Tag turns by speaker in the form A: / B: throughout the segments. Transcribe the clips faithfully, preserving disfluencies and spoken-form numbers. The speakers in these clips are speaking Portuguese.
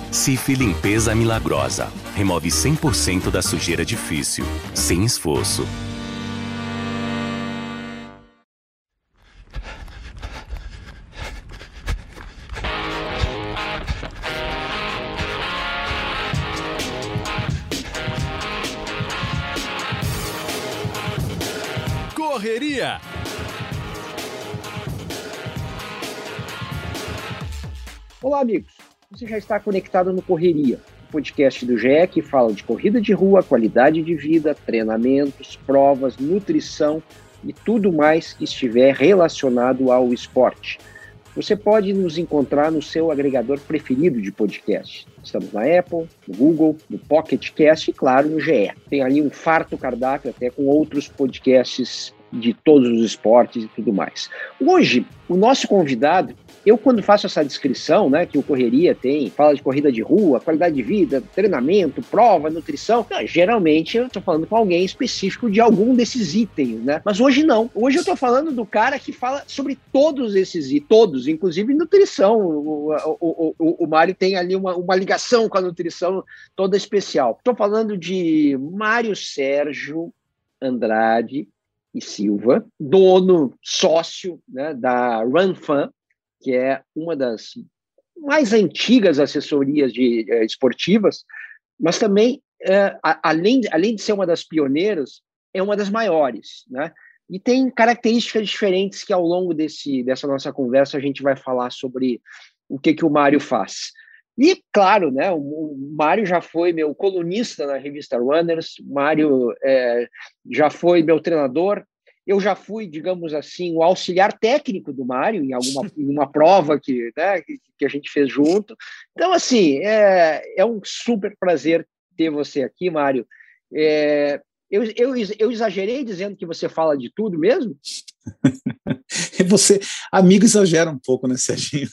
A: Cif Limpeza Milagrosa. Remove cem por cento da sujeira difícil, sem esforço.
B: Correria.
C: Olá, amigos. Você já está conectado no Correria, o podcast do G E que fala de corrida de rua, qualidade de vida, treinamentos, provas, nutrição e tudo mais que estiver relacionado ao esporte. Você pode nos encontrar no seu agregador preferido de podcast. Estamos na Apple, no Google, no Pocket Cast e, claro, no G E. Tem ali um farto cardápio até com outros podcasts de todos os esportes e tudo mais. Hoje, o nosso convidado, eu quando faço essa descrição, né, que o Correria tem, fala de corrida de rua, qualidade de vida, treinamento, prova, nutrição, não, geralmente eu estou falando com alguém específico de algum desses itens, né? Mas hoje não. Hoje eu estou falando do cara que fala sobre todos esses itens, todos, inclusive nutrição. O, o, o, o Mário tem ali uma, uma ligação com a nutrição toda especial. Estou falando de Mário Sérgio Andrade e Silva, dono, sócio, né, da RunFan, que é uma das mais antigas assessorias de, eh, esportivas, mas também, eh, a, além, além de ser uma das pioneiras, é uma das maiores, né? E tem características diferentes que ao longo desse, dessa nossa conversa a gente vai falar sobre o que, que o Mário faz. E, claro, né, o, o Mário já foi meu colunista na revista Runners, o Mário é, já foi meu treinador, eu já fui, digamos assim, o auxiliar técnico do Mário em alguma em uma prova que, né, que a gente fez junto. Então, assim, é, é um super prazer ter você aqui, Mário. É, eu, eu, eu exagerei dizendo que você fala de tudo mesmo?
D: Você, amigo, exagera um pouco, né, Serginho?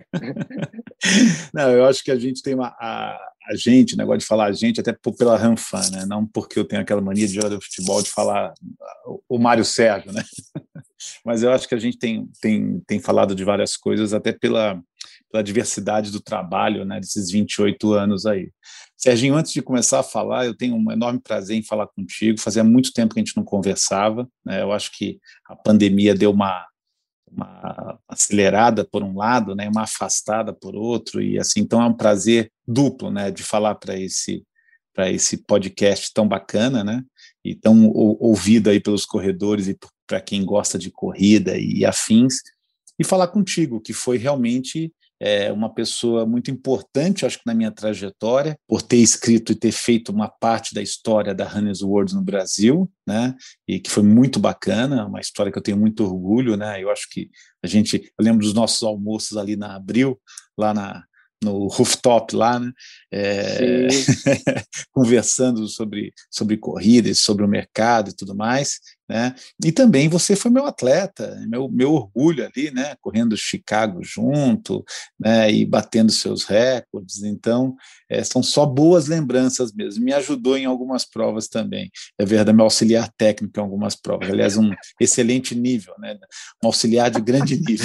D: Não, eu acho que a gente tem uma... A, a gente, negócio de falar a gente, até pela RunFan, né? Não porque eu tenho aquela mania de jogar futebol de falar o Mário Sérgio, né? Mas eu acho que a gente tem, tem, tem falado de várias coisas, até pela, pela diversidade do trabalho, né, desses vinte e oito anos aí. Serginho, antes de começar a falar, eu tenho um enorme prazer em falar contigo. Fazia muito tempo que a gente não conversava, né? Eu acho que a pandemia deu uma uma acelerada por um lado, né, uma afastada por outro, e assim, então é um prazer duplo, né, de falar para esse para esse podcast tão bacana, né, e tão ou, ouvido aí pelos corredores e para quem gosta de corrida e afins, e falar contigo, que foi realmente é, uma pessoa muito importante, acho que na minha trajetória, por ter escrito e ter feito uma parte da história da Runners World no Brasil, né, e que foi muito bacana, uma história que eu tenho muito orgulho, né, eu acho que a gente, eu lembro dos nossos almoços ali na Abril, lá na no rooftop lá, né? É, conversando sobre, sobre corridas, sobre o mercado e tudo mais, né? E também você foi meu atleta, meu, meu orgulho ali, né? Correndo Chicago junto, né? E batendo seus recordes, então é, são só boas lembranças mesmo, me ajudou em algumas provas também, é verdade, meu auxiliar técnico em algumas provas, aliás, um excelente nível, né? Um auxiliar de grande nível.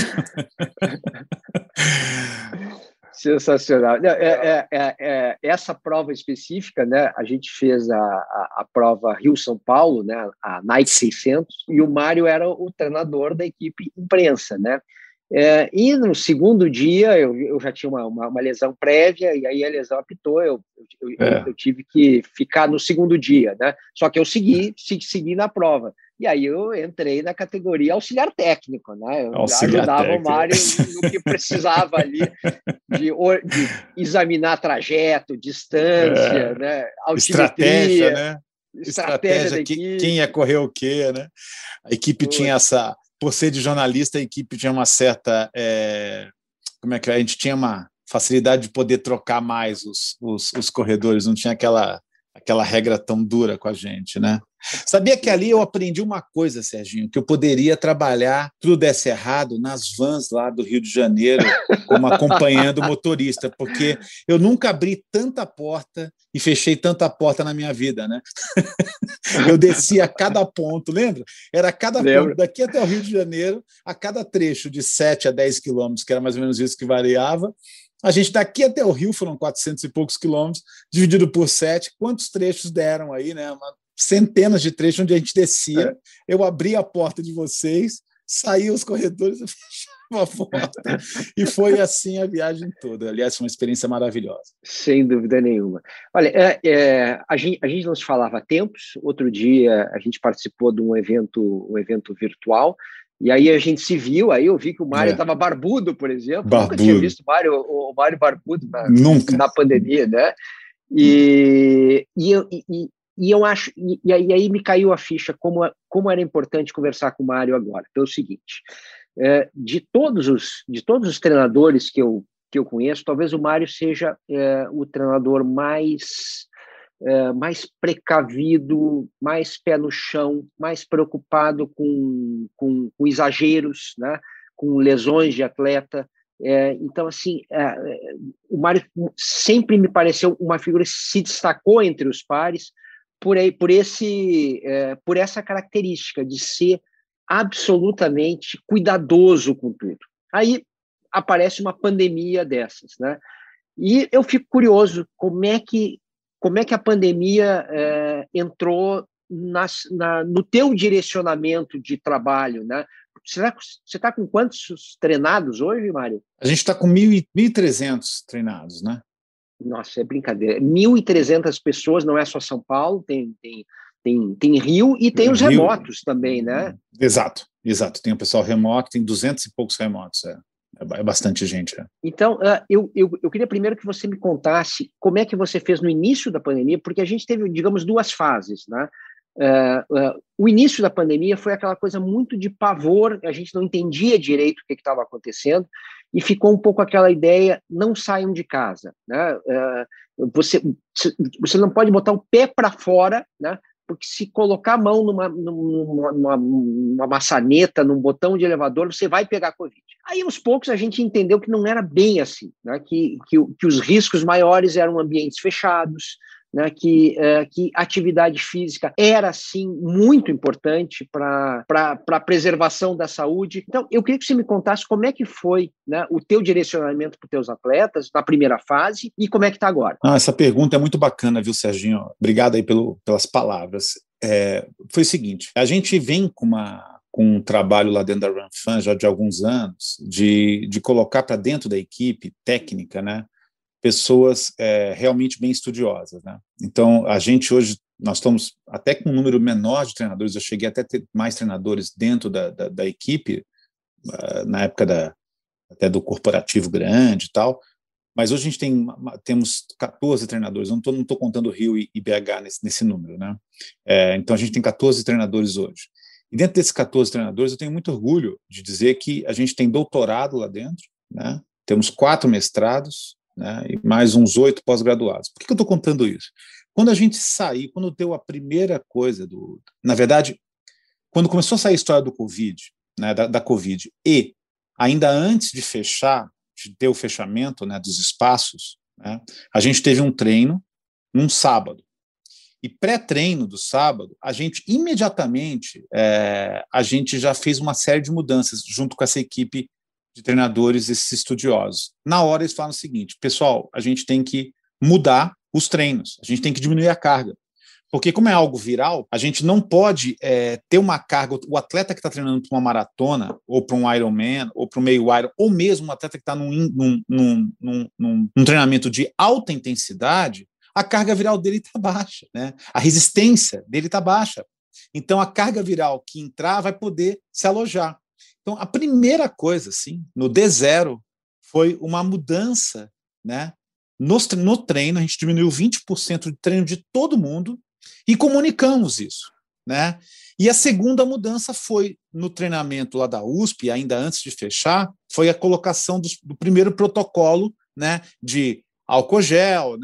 C: Sensacional. É, é, é, é, essa prova específica, né, a gente fez a, a, a prova Rio-São Paulo, né, a Nike seiscentos, e o Mário era o treinador da equipe imprensa, né? É, e no segundo dia eu, eu já tinha uma, uma, uma lesão prévia, e aí a lesão apitou, eu, eu, eu, é. eu tive que ficar no segundo dia, né? Só que eu segui, segui na prova. E aí eu entrei na categoria auxiliar técnico, né? Eu auxiliar ajudava técnico. O Mário no que precisava ali de, de examinar trajeto, distância, é, né?
D: Altimetria, estratégia, né?
C: Estratégia,
D: estratégia
C: da
D: que,
C: equipe.
D: Quem ia correr o quê, né? A equipe Poxa. tinha essa... Por ser de jornalista, a equipe tinha uma certa... É, como é que é? A gente tinha uma facilidade de poder trocar mais os, os, os corredores, não tinha aquela... aquela regra tão dura com a gente, né? Sabia que ali eu aprendi uma coisa, Serginho, que eu poderia trabalhar, tudo desse errado, nas vans lá do Rio de Janeiro, como acompanhando o motorista, porque eu nunca abri tanta porta e fechei tanta porta na minha vida, né? Eu descia a cada ponto, lembra? Era cada
C: Lembra.
D: ponto, daqui até o Rio de Janeiro, a cada trecho de sete a dez quilômetros, que era mais ou menos isso que variava, A gente daqui até o Rio foram quatrocentos e poucos quilômetros, dividido por sete. Quantos trechos deram aí, né? Uma, centenas de trechos onde a gente descia. É. Eu abri a porta de vocês, saí os corredores, eu fechava a porta. E foi assim a viagem toda. Aliás, foi uma experiência maravilhosa.
C: Sem dúvida nenhuma. Olha, é, é, a, gente, a gente não se falava há tempos. Outro dia a gente participou de um evento, um evento virtual. E aí a gente se viu, aí eu vi que o Mário estava é. barbudo, por exemplo.
D: Barbudo.
C: Nunca tinha visto o Mário, o Mário barbudo na,
D: Nunca.
C: na pandemia, né? E, e, eu, e, e eu acho, e, e aí me caiu a ficha como, como era importante conversar com o Mário agora. Pelo seguinte, é, de, todos os, de todos os treinadores que eu, que eu conheço, talvez o Mário seja é, o treinador mais... É, mais precavido, mais pé no chão, mais preocupado com, com, com exageros, né? Com lesões de atleta. É, então, assim, é, o Mário sempre me pareceu uma figura que se destacou entre os pares por, aí, por, esse, é, por essa característica de ser absolutamente cuidadoso com tudo. Aí aparece uma pandemia dessas, né? E eu fico curioso como é que Como é que a pandemia é, entrou nas, na, no teu direcionamento de trabalho, né? Você está com quantos treinados hoje, Mário?
D: A gente está com mil e trezentos treinados, né?
C: Nossa, é brincadeira. mil e trezentas pessoas, não é só São Paulo, tem, tem, tem, tem Rio e tem os Rio. remotos também, né?
D: Exato, exato. Tem o pessoal remoto, tem duzentos e poucos remotos, é. É bastante gente. É.
C: Então, eu, eu, eu queria primeiro que você me contasse como é que você fez no início da pandemia, porque a gente teve, digamos, duas fases, né? Uh, uh, o início da pandemia foi aquela coisa muito de pavor, a gente não entendia direito o que estava acontecendo, e ficou um pouco aquela ideia, não saiam de casa, né? Uh, você, você não pode botar o pé para fora, né? Porque se colocar a mão numa, numa, numa, numa maçaneta, num botão de elevador, você vai pegar Covid. Aí, aos poucos, a gente entendeu que não era bem assim, né? que, que, que os riscos maiores eram ambientes fechados, né? que, uh, que atividade física era, sim, muito importante para a preservação da saúde. Então, eu queria que você me contasse como é que foi, né, o teu direcionamento para os teus atletas na primeira fase e como é que está agora.
D: Ah, essa pergunta é muito bacana, viu, Serginho? Obrigado aí pelo, pelas palavras. É, foi o seguinte, a gente vem com uma com um trabalho lá dentro da RunFan já de alguns anos, de, de colocar para dentro da equipe técnica, né, pessoas é, realmente bem estudiosas, né? Então, a gente hoje, nós estamos até com um número menor de treinadores, eu cheguei até a ter mais treinadores dentro da, da, da equipe, uh, na época da, até do corporativo grande e tal, mas hoje a gente tem, temos quatorze treinadores, não estou não tô contando Rio e, e B H nesse, nesse número, né? É, então, a gente tem quatorze treinadores hoje. E dentro desses quatorze treinadores, eu tenho muito orgulho de dizer que a gente tem doutorado lá dentro, né? Temos quatro mestrados, né? E mais uns oito pós-graduados. Por que eu estou contando isso? Quando a gente sair, quando deu a primeira coisa, do, na verdade, quando começou a sair a história do Covid, né, da, da Covid, e ainda antes de fechar, de ter o fechamento, né, dos espaços, né, a gente teve um treino num sábado. E pré-treino do sábado, a gente imediatamente, é, a gente já fez uma série de mudanças junto com essa equipe de treinadores, esses estudiosos. Na hora eles falam o seguinte, pessoal, a gente tem que mudar os treinos, a gente tem que diminuir a carga. Porque como é algo viral, a gente não pode é, ter uma carga, o atleta que está treinando para uma maratona, ou para um Ironman, ou para um meio Iron, ou mesmo um atleta que está num, num, num, num, num, num treinamento de alta intensidade, a carga viral dele está baixa, né? A resistência dele está baixa. Então, a carga viral que entrar vai poder se alojar. Então, a primeira coisa, assim, no D zero, foi uma mudança, né? No, no treino, a gente diminuiu vinte por cento de treino de todo mundo e comunicamos isso, né? E a segunda mudança foi no treinamento lá da U S P, ainda antes de fechar, foi a colocação do, do primeiro protocolo, né, de álcool gel, né,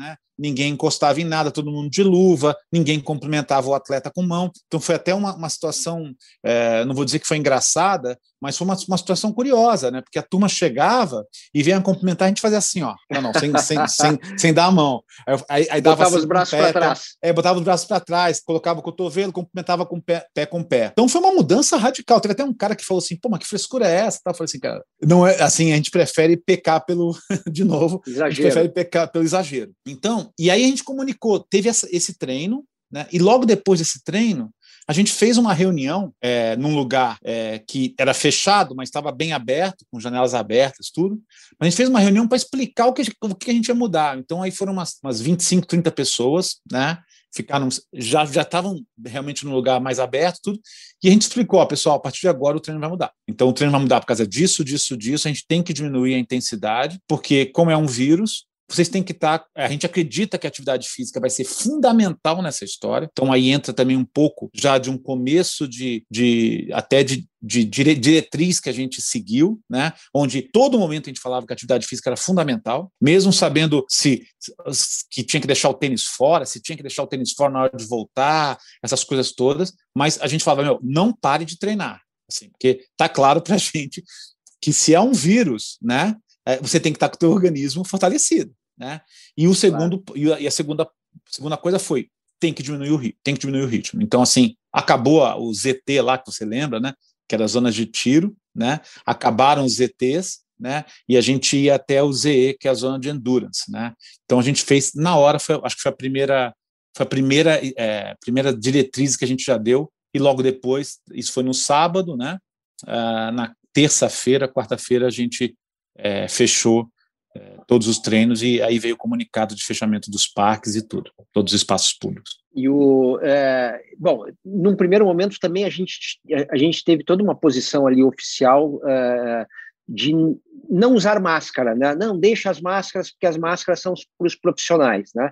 D: ninguém encostava em nada, todo mundo de luva, ninguém cumprimentava o atleta com mão. Então foi até uma, uma situação, é, não vou dizer que foi engraçada, mas foi uma, uma situação curiosa, né? Porque a turma chegava e vinha cumprimentar, a gente fazia assim, ó, não, não, sem, sem, sem, sem dar a mão. Aí, aí dava
C: botava
D: assim,
C: os braços
D: para
C: trás.
D: É, botava os braços para trás, colocava o cotovelo, cumprimentava com pé, pé com pé. Então foi uma mudança radical. Teve até um cara que falou assim, pô, mas que frescura é essa? Eu falei assim, cara, não é assim, a gente prefere pecar pelo, de novo,
C: exagero.
D: A gente prefere pecar pelo exagero. Então, e aí a gente comunicou, teve essa, esse treino, né? E logo depois desse treino, a gente fez uma reunião é, num lugar é, que era fechado, mas estava bem aberto, com janelas abertas, tudo. A gente fez uma reunião para explicar o que, o que a gente ia mudar. Então, aí foram umas, umas vinte e cinco, trinta pessoas, né? Ficaram, já já estavam realmente num lugar mais aberto, tudo. E a gente explicou, ó, pessoal, a partir de agora o treino vai mudar. Então, o treino vai mudar por causa disso, disso, disso. A gente tem que diminuir a intensidade, porque, como é um vírus, vocês têm que estar... A gente acredita que a atividade física vai ser fundamental nessa história. Então, aí entra também um pouco já de um começo de, de até de, de diretriz que a gente seguiu, né? Onde todo momento a gente falava que a atividade física era fundamental, mesmo sabendo se, que tinha que deixar o tênis fora, se tinha que deixar o tênis fora na hora de voltar, essas coisas todas. Mas a gente falava, meu, não pare de treinar. Assim, porque está claro para a gente que se é um vírus, né? Você tem que estar com o teu organismo fortalecido, né? E o segundo, claro. e a segunda, segunda coisa foi, tem que diminuir o ritmo, tem que diminuir o ritmo. Então, assim, acabou o Z T lá, que você lembra, né? Que era as zonas de tiro, né? Acabaram os Z Ts, né? E a gente ia até o Z E, que é a zona de endurance, né? Então a gente fez na hora, foi, acho que foi a primeira, foi a primeira, é, primeira diretriz que a gente já deu, e logo depois, isso foi no sábado, né? Ah, na terça-feira, quarta-feira, a gente É, fechou é, todos os treinos, e aí veio o comunicado de fechamento dos parques e tudo, todos os espaços públicos.
C: E o, é, bom, num primeiro momento também a gente, a gente teve toda uma posição ali oficial é, de não usar máscara, né? Não, deixa as máscaras, porque as máscaras são para os profissionais, né?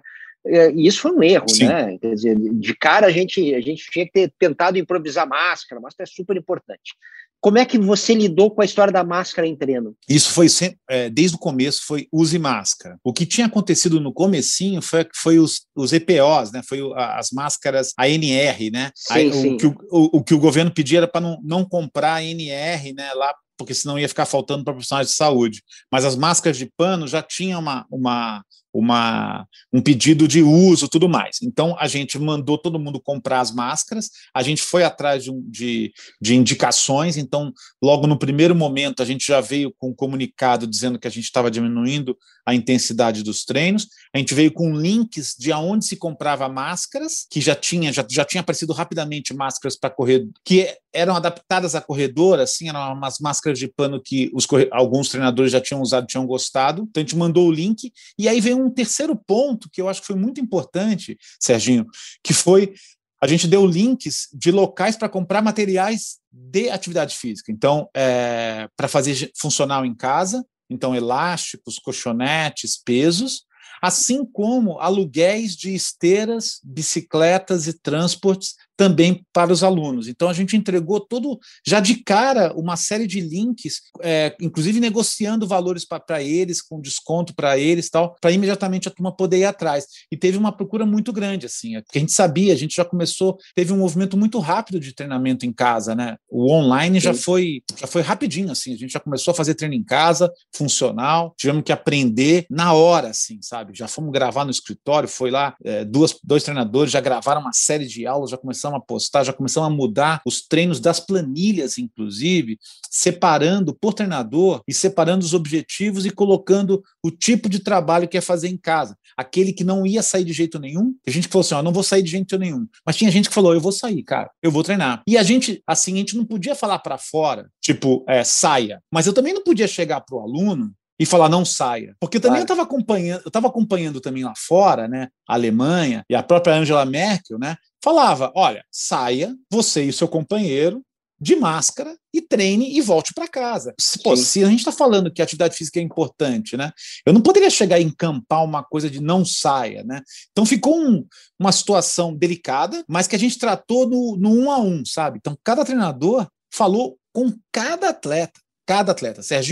C: E isso foi um erro, Sim. né? Quer dizer, de cara a gente, a gente tinha que ter tentado improvisar máscara, máscara é super importante. Como é que você lidou com a história da máscara em treino?
D: Isso foi sempre, é, desde o começo, foi use máscara. O que tinha acontecido no comecinho foi, foi os, os E P Os, né? Foi as máscaras A N R, né?
C: Sim,
D: Aí,
C: sim.
D: O, que o, o, o que o governo pedia era para não, não comprar A N R, né? Lá, porque senão ia ficar faltando para profissionais de saúde. Mas as máscaras de pano já tinham uma, uma, uma, um pedido de uso, tudo mais. Então, a gente mandou todo mundo comprar as máscaras, a gente foi atrás de, de, de indicações. Então, logo no primeiro momento, a gente já veio com um comunicado dizendo que a gente estava diminuindo a intensidade dos treinos, a gente veio com links de onde se comprava máscaras, que já tinha, já, já tinha aparecido rapidamente máscaras para correr, que eram adaptadas a corredor, assim, eram umas máscaras de pano que os, alguns treinadores já tinham usado, tinham gostado. Então a gente mandou o link, e aí veio um terceiro ponto que eu acho que foi muito importante, Serginho, que foi a gente deu links de locais para comprar materiais de atividade física. Então, é, para fazer funcional em casa, então elásticos, colchonetes, pesos, assim como aluguéis de esteiras, bicicletas e transportes também para os alunos. Então, a gente entregou todo, já de cara, uma série de links, é, inclusive negociando valores para eles, com desconto para eles, tal, para imediatamente a turma poder ir atrás. E teve uma procura muito grande, assim, porque a gente sabia, a gente já começou, teve um movimento muito rápido de treinamento em casa, né? O online já foi, já foi rapidinho, assim, a gente já começou a fazer treino em casa, funcional, tivemos que aprender na hora, assim, sabe? Já fomos gravar no escritório, foi lá, é, duas, dois treinadores já gravaram uma série de aulas, já começamos a postar, já começamos a mudar os treinos das planilhas, inclusive, separando por treinador e separando os objetivos e colocando o tipo de trabalho que ia fazer em casa. Aquele que não ia sair de jeito nenhum, a gente falou assim, ó, não vou sair de jeito nenhum. Mas tinha gente que falou, eu vou sair, cara, eu vou treinar. E a gente, assim, a gente não podia falar para fora, tipo, é, saia. Mas eu também não podia chegar para o aluno e falar não saia. Porque também claro. eu estava acompanhando, eu estava acompanhando também lá fora, né, a Alemanha e a própria Angela Merkel, né, falava, olha, saia, você e o seu companheiro, de máscara, e treine e volte para casa. Pô, se a gente está falando que a atividade física é importante, né, eu não poderia chegar e encampar uma coisa de não saia, né? Então ficou um, uma situação delicada, mas que a gente tratou no, no um a um, sabe? Então cada treinador falou com cada atleta, cada atleta. Serginho,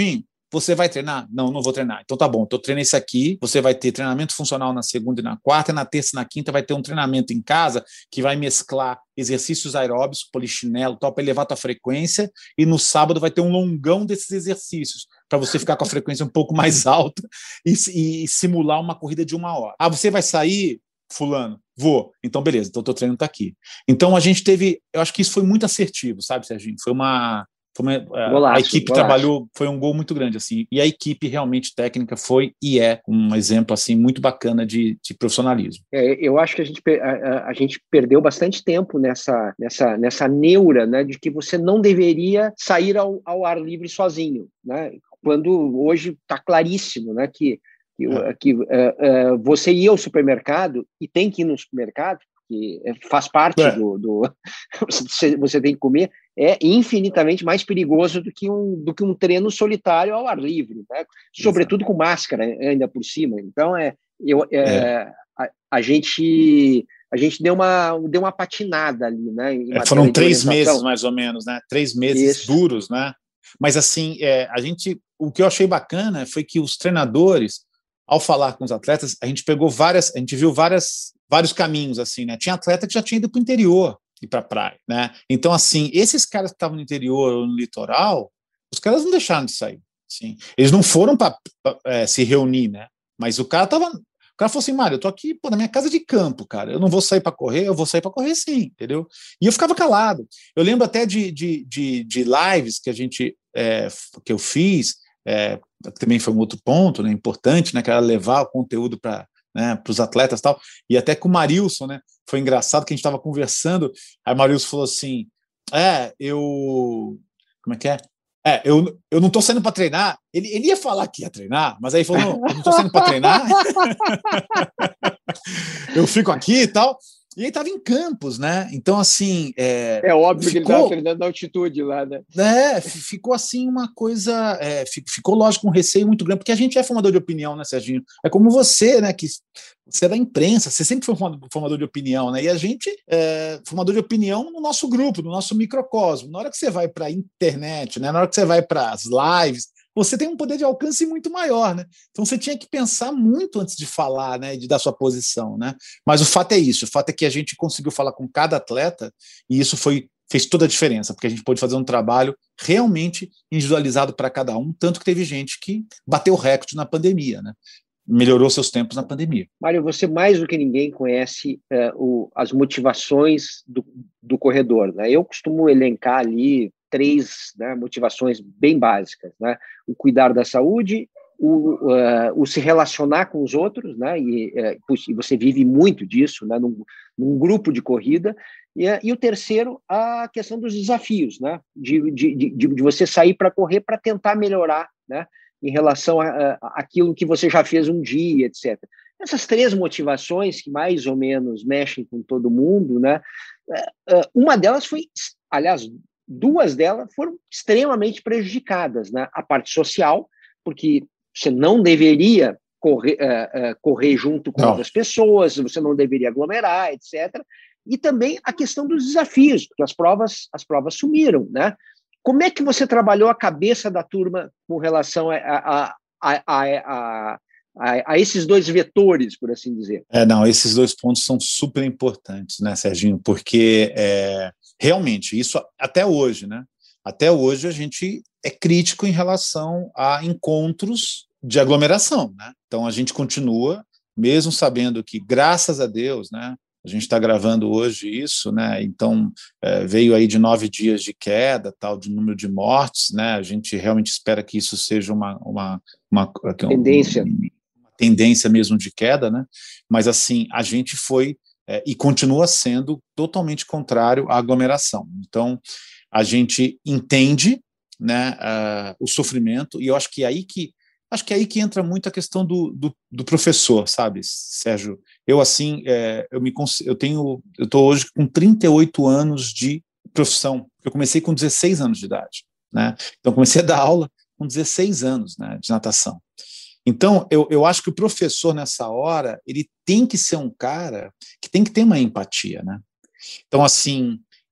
D: você vai treinar? Não, não vou treinar. Então tá bom, então treina esse aqui, você vai ter treinamento funcional na segunda e na quarta, e na terça e na quinta vai ter um treinamento em casa que vai mesclar exercícios aeróbicos, polichinelo, tal, para elevar a tua frequência, e no sábado vai ter um longão desses exercícios, para você ficar com a frequência um pouco mais alta e, e, e simular uma corrida de uma hora. Ah, você vai sair, fulano? Vou. Então, beleza, então o teu treino está aqui. Então, a gente teve, eu acho que isso foi muito assertivo, sabe, Serginho? Foi uma... Uma,
C: golaço,
D: a equipe
C: golaço.
D: trabalhou, foi um gol muito grande, assim, e a equipe realmente técnica foi e é um exemplo assim muito bacana de, de profissionalismo.
C: É, eu acho que a gente, a, a gente perdeu bastante tempo nessa, nessa, nessa neura, né, de que você não deveria sair ao, ao ar livre sozinho, né, quando hoje está claríssimo, né, que, que, é. que uh, uh, você ir ao supermercado e tem que ir no supermercado, que faz parte é. do... do você, você tem que comer, é infinitamente mais perigoso do que um, do que um treino solitário ao ar livre, né? Sobretudo com máscara ainda por cima. Então, é, eu, é, é. A, a, gente, a gente deu uma, deu uma patinada ali, né?
D: É, foram três meses, mais ou menos, né? Três meses Isso. duros, né? Mas, assim, é, a gente, o que eu achei bacana foi que os treinadores, ao falar com os atletas, a gente pegou várias, a gente viu várias, vários caminhos, assim, né? Tinha atleta que já tinha ido para o interior e para a praia, né? Então, assim, esses caras que estavam no interior ou no litoral, os caras não deixaram de sair, assim. Eles não foram para é, se reunir, né? Mas o cara tava, o cara falou assim, Mário, eu tô aqui pô, na minha casa de campo, cara, eu não vou sair para correr, eu vou sair para correr sim, entendeu? E eu ficava calado. Eu lembro até de, de, de, de lives que a gente, é, que eu fiz, é, também foi um outro ponto, né, importante, né, que era levar o conteúdo para, né, para os atletas e tal, e até com o Marilson, né, foi engraçado que a gente estava conversando, aí o Marilson falou assim, é, eu, como é que é? É, eu, eu não estou saindo para treinar, ele, ele ia falar que ia treinar, mas aí ele falou, não, eu não estou saindo para treinar, eu fico aqui e tal, e ele estava em Campos, né? Então, assim... É,
C: é óbvio
D: ficou,
C: que ele estava treinando na altitude lá, né?
D: É, ficou assim uma coisa... É, ficou, lógico, um receio muito grande, porque a gente é formador de opinião, né, Serginho? É como você, né, que você é da imprensa, você sempre foi formador de opinião, né? E a gente é formador de opinião no nosso grupo, no nosso microcosmo. Na hora que você vai para a internet, né, na hora que você vai para as lives, você tem um poder de alcance muito maior, né? Então você tinha que pensar muito antes de falar, né, de dar sua posição, né? Mas o fato é isso, o fato é que a gente conseguiu falar com cada atleta e isso foi, fez toda a diferença, porque a gente pôde fazer um trabalho realmente individualizado para cada um, tanto que teve gente que bateu recorde na pandemia, né? Melhorou seus tempos na pandemia.
C: Mário, você mais do que ninguém conhece uh, o, as motivações do, do corredor, né? Eu costumo elencar ali três, né, motivações bem básicas, né? O cuidar da saúde, o, uh, o se relacionar com os outros, né? E, uh, e você vive muito disso, né? Num, num grupo de corrida. E, uh, e o terceiro, a questão dos desafios, né? De, de, de, de você sair para correr para tentar melhorar, né? Em relação a, a aquilo que você já fez um dia, etcétera. Essas três motivações que mais ou menos mexem com todo mundo, né? Uma delas foi, aliás, duas delas foram extremamente prejudicadas, né? A parte social, porque você não deveria correr, uh, uh, correr junto com não. outras pessoas, você não deveria aglomerar, etcétera. E também a questão dos desafios, porque as provas, as provas sumiram, né? Como é que você trabalhou a cabeça da turma com relação a, a, a, a, a, a, a esses dois vetores, por assim dizer?
D: É, não, esses dois pontos são super importantes, né, Serginho? Porque é, realmente, isso até hoje, né? Até hoje a gente é crítico em relação a encontros de aglomeração, né? Então a gente continua, mesmo sabendo que, graças a Deus, né? A gente está gravando hoje isso, né? Então é, veio aí de nove dias de queda, tal, de número de mortes, né? A gente realmente espera que isso seja uma, uma, uma
C: tendência,
D: uma, uma tendência mesmo de queda, né? Mas assim a gente foi é, e continua sendo totalmente contrário à aglomeração. Então a gente entende, né? Uh, o sofrimento e eu acho que é aí que Acho que é aí que entra muito a questão do, do, do professor, sabe, Sérgio? Eu, assim, é, eu, me, eu tenho, eu estou hoje com trinta e oito anos de profissão. Eu comecei com dezesseis anos de idade, né? Então, comecei a dar aula com dezesseis anos, né, de natação. Então, eu, eu acho que o professor, nessa hora, ele tem que ser um cara que tem que ter uma empatia, né? Então, assim,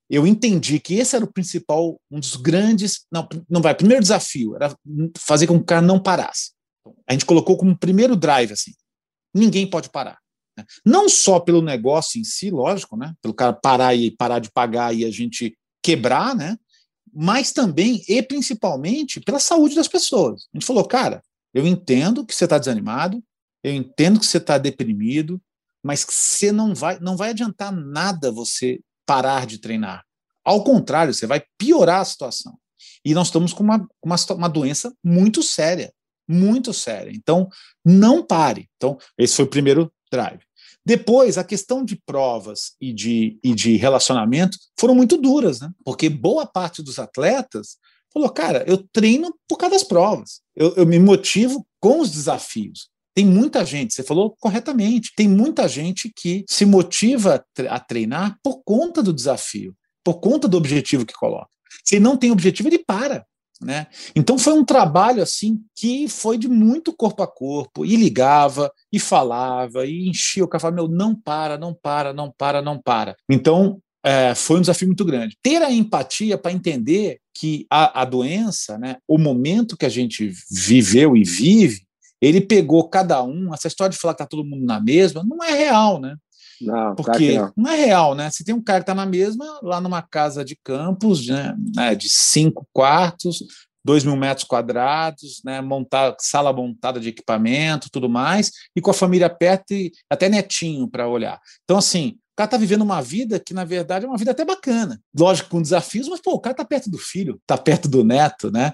D: eu entendi que esse era o principal, um dos grandes, não, não vai, primeiro desafio era fazer com que o cara não parasse. A gente colocou como primeiro drive, assim, ninguém pode parar. Né? Não só pelo negócio em si, lógico, né? Pelo cara parar e parar de pagar e a gente quebrar, né? Mas também e principalmente pela saúde das pessoas. A gente falou, cara, eu entendo que você está desanimado, eu entendo que você está deprimido, mas que você não vai, não vai adiantar nada você parar de treinar. Ao contrário, você vai piorar a situação. E nós estamos com uma, uma, uma doença muito séria, muito séria. Então, não pare. Então, esse foi o primeiro drive. Depois, a questão de provas e de, e de relacionamento foram muito duras, né? Porque boa parte dos atletas falou, cara, eu treino por causa das provas. Eu, eu me motivo com os desafios. Tem muita gente, você falou corretamente, tem muita gente que se motiva a treinar por conta do desafio, por conta do objetivo que coloca. Se não tem objetivo, ele para. Né? Então foi um trabalho assim que foi de muito corpo a corpo, e ligava, e falava, e enchia o café, meu, não para, não para, não para, não para. Então é, foi um desafio muito grande. Ter a empatia para entender que a, a doença, né, o momento que a gente viveu e vive, ele pegou cada um, essa história de falar que está todo mundo na mesma, não é real, né?
C: Não,
D: porque
C: tá
D: não. não é real, né? Se tem um cara que está na mesma, lá numa casa de campos, né, de cinco quartos, dois mil metros quadrados, né, montar, sala montada de equipamento, tudo mais, e com a família perto e até netinho para olhar. Então, assim, o cara está vivendo uma vida que, na verdade, é uma vida até bacana. Lógico, com desafios, mas, pô, o cara está perto do filho, está perto do neto, né?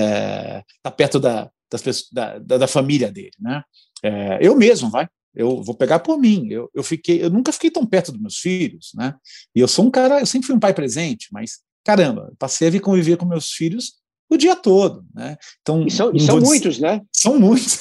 D: É, tá perto da, das pessoas, da, da, da família dele, né? É, eu mesmo, vai. Eu vou pegar por mim. Eu, eu, fiquei, eu nunca fiquei tão perto dos meus filhos, né? E eu sou um cara, eu sempre fui um pai presente, mas, caramba, passei a vir conviver com meus filhos o dia todo, né? Então,
C: e são, e são muitos,
D: dizer,
C: né?
D: São muitos.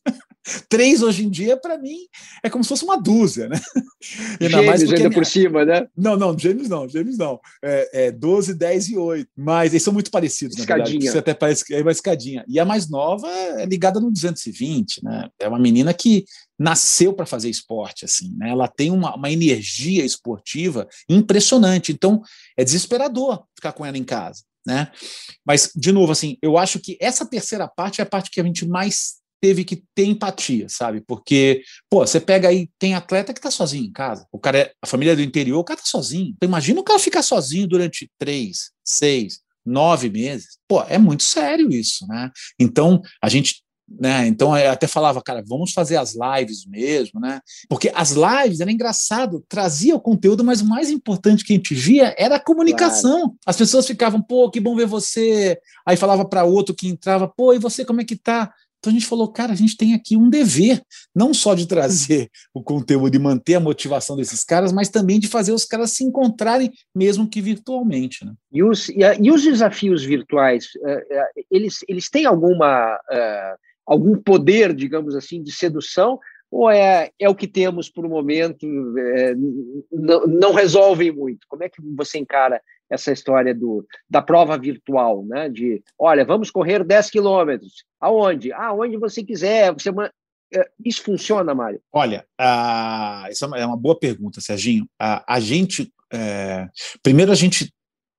D: Três hoje em dia, para mim, é como se fosse uma dúzia, né?
C: Ainda gêmeos ainda minha... por cima, né?
D: Não, não, gêmeos não, gêmeos não. É, é doze, dez e oito. Mas eles são muito parecidos,
C: escadinha.
D: Na verdade. Você até parece que é uma escadinha. E a mais nova é ligada no duzentos e vinte, né? É uma menina que nasceu para fazer esporte, assim, né? Ela tem uma, uma energia esportiva impressionante. Então, é desesperador ficar com ela em casa, né? Mas, de novo, assim, eu acho que essa terceira parte é a parte que a gente mais teve que ter empatia, sabe? Porque, pô, você pega aí, tem atleta que tá sozinho em casa, o cara é, a família é do interior, o cara tá sozinho. Então, imagina o cara ficar sozinho durante três, seis, nove meses. Pô, é muito sério isso, né? Então, a gente, né? Então, eu até falava, cara, vamos fazer as lives mesmo, né? Porque as lives, era engraçado, trazia o conteúdo, mas o mais importante que a gente via era a comunicação. Claro. As pessoas ficavam, pô, que bom ver você. Aí falava para outro que entrava, pô, e você, como é que tá? Então a gente falou, cara, a gente tem aqui um dever, não só de trazer o conteúdo e manter a motivação desses caras, mas também de fazer os caras se encontrarem, mesmo que virtualmente. Né?
C: E, os, e, a, e os desafios virtuais, uh, eles, eles têm alguma, uh, algum poder, digamos assim, de sedução, ou é, é o que temos por um momento, é, não, não resolvem muito? Como é que você encara essa história do, da prova virtual, né? De, olha, vamos correr dez quilômetros. Aonde? Ah, onde você quiser. Você... Isso funciona, Mário?
D: Olha, uh, isso é uma boa pergunta, Serginho. Uh, a gente, uh, primeiro a gente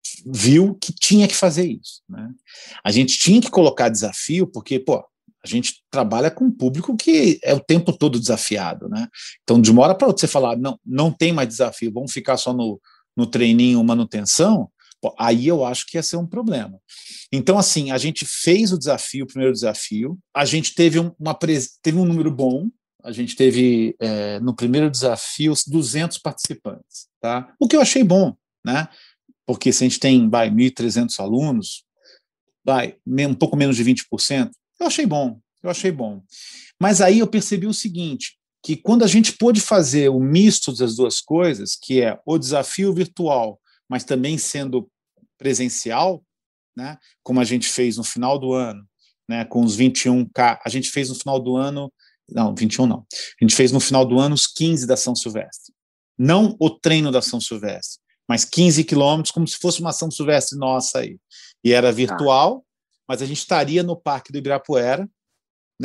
D: viu que tinha que fazer isso, né? A gente tinha que colocar desafio, porque, pô, a gente trabalha com um público que é o tempo todo desafiado, né? Então, de uma hora para outra, você falar, não, não tem mais desafio, vamos ficar só no no treininho manutenção, aí eu acho que ia ser um problema. Então, assim, a gente fez o desafio, o primeiro desafio, a gente teve, uma, teve um número bom, a gente teve, é, no primeiro desafio, duzentos participantes, tá? O que eu achei bom, né? Porque se a gente tem, vai, mil e trezentos alunos, vai, um pouco menos de vinte por cento, eu achei bom, eu achei bom. Mas aí eu percebi o seguinte, que quando a gente pôde fazer o misto das duas coisas, que é o desafio virtual, mas também sendo presencial, né, como a gente fez no final do ano, né, com os vinte e um K, a gente fez no final do ano, não, vinte e um não, a gente fez no final do ano os quinze da São Silvestre. Não o treino da São Silvestre, mas quinze quilômetros, como se fosse uma São Silvestre nossa aí. E era virtual, mas a gente estaria no Parque do Ibirapuera, né,